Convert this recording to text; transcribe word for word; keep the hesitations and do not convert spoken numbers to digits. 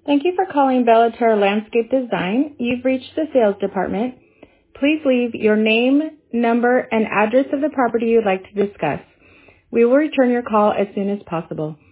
Thank you for calling Bellaterra Landscape Design. You've reached the sales department. Please leave your name, number, and address of the property you'd like to discuss. We will return your call as soon as possible.